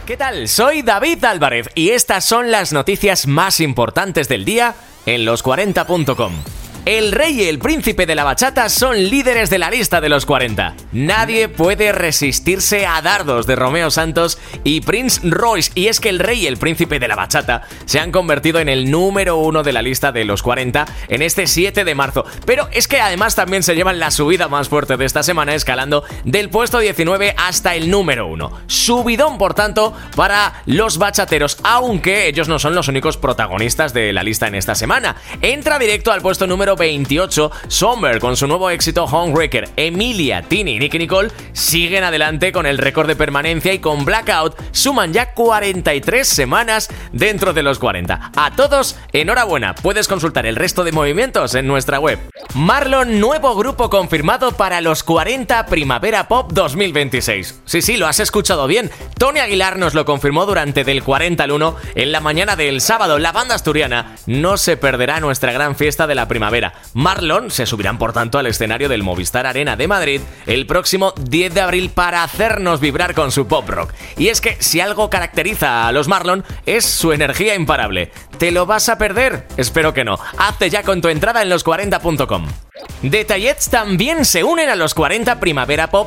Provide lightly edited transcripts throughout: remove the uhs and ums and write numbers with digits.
¿Qué tal? Soy David Álvarez y estas son las noticias más importantes del día en los40.com. El rey y el príncipe de la bachata son líderes de la lista de los 40. Nadie puede resistirse a Dardos de Romeo Santos y Prince Royce. Y es que el rey y el príncipe de la bachata se han convertido en el número 1 de la lista de los 40 en este 7 de marzo. Pero es que además también se llevan la subida más fuerte de esta semana, escalando del puesto 19 hasta el número 1. Subidón, por tanto, para los bachateros, aunque ellos no son los únicos protagonistas de la lista en esta semana. Entra directo al puesto número 28, Somber con su nuevo éxito Homewrecker. Emilia, Tini y Nicki Nicole siguen adelante con el récord de permanencia y con Blackout suman ya 43 semanas dentro de los 40. A todos, enhorabuena. Puedes consultar el resto de movimientos en nuestra web. Marlon, nuevo grupo confirmado para los 40 Primavera Pop 2026. Sí, lo has escuchado bien. Tony Aguilar nos lo confirmó durante del 40 al 1 en la mañana del sábado. La banda asturiana no se perderá nuestra gran fiesta de la primavera. Marlon se subirán por tanto al escenario del Movistar Arena de Madrid el próximo 10 de abril para hacernos vibrar con su pop rock. Y es que si algo caracteriza a los Marlon es su energía imparable. ¿Te lo vas a perder? Espero que no. Hazte ya con tu entrada en los40.com. Detallets también se unen a los 40 Primavera Pop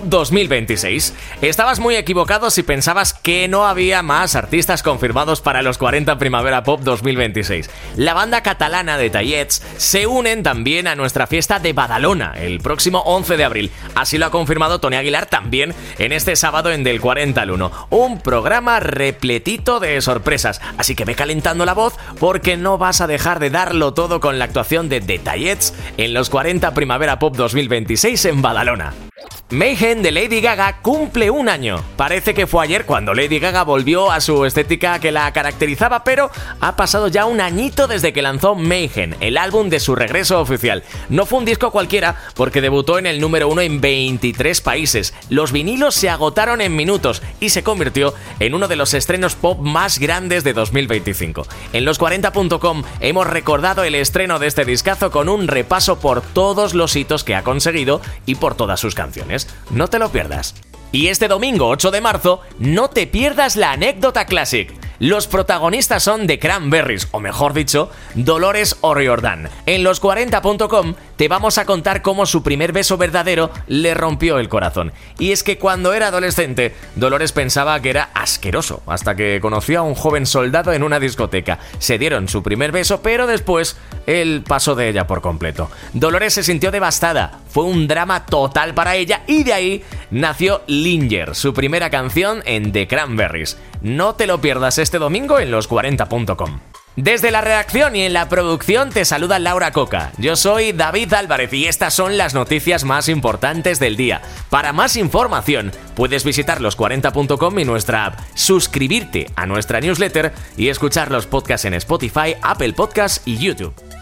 2026. Estabas muy equivocado si pensabas que no había más artistas confirmados para los 40 Primavera Pop 2026. La banda catalana Detallets se unen también a nuestra fiesta de Badalona el próximo 11 de abril. Así lo ha confirmado Tony Aguilar también en este sábado en del 40 al 1. Un programa repletito de sorpresas, así que ve calentando la voz porque no vas a dejar de darlo todo con la actuación de Detallets en los 40 Primavera Pop 2026 en Badalona. Mayhem de Lady Gaga cumple un año. Parece que fue ayer cuando Lady Gaga volvió a su estética que la caracterizaba, pero ha pasado ya un añito desde que lanzó Mayhem, el álbum de su regreso oficial. No fue un disco cualquiera porque debutó en el número 1 en 23 países. Los vinilos se agotaron en minutos y se convirtió en uno de los estrenos pop más grandes de 2025. En los40.com hemos recordado el estreno de este discazo con un repaso por todos los hitos que ha conseguido y por todas sus canciones. No te lo pierdas. Y este domingo 8 de marzo, no te pierdas la anécdota Classic. Los protagonistas son The Cranberries, o mejor dicho, Dolores O'Riordan. En los40.com te vamos a contar cómo su primer beso verdadero le rompió el corazón. Y es que cuando era adolescente, Dolores pensaba que era asqueroso, hasta que conoció a un joven soldado en una discoteca. Se dieron su primer beso, pero después él pasó de ella por completo. Dolores se sintió devastada, fue un drama total para ella y de ahí nació Linger, su primera canción en The Cranberries. No te lo pierdas este domingo en los40.com. Desde la redacción y en la producción te saluda Laura Coca. Yo soy David Álvarez y estas son las noticias más importantes del día. Para más información puedes visitar los40.com y nuestra app, suscribirte a nuestra newsletter y escuchar los podcasts en Spotify, Apple Podcasts y YouTube.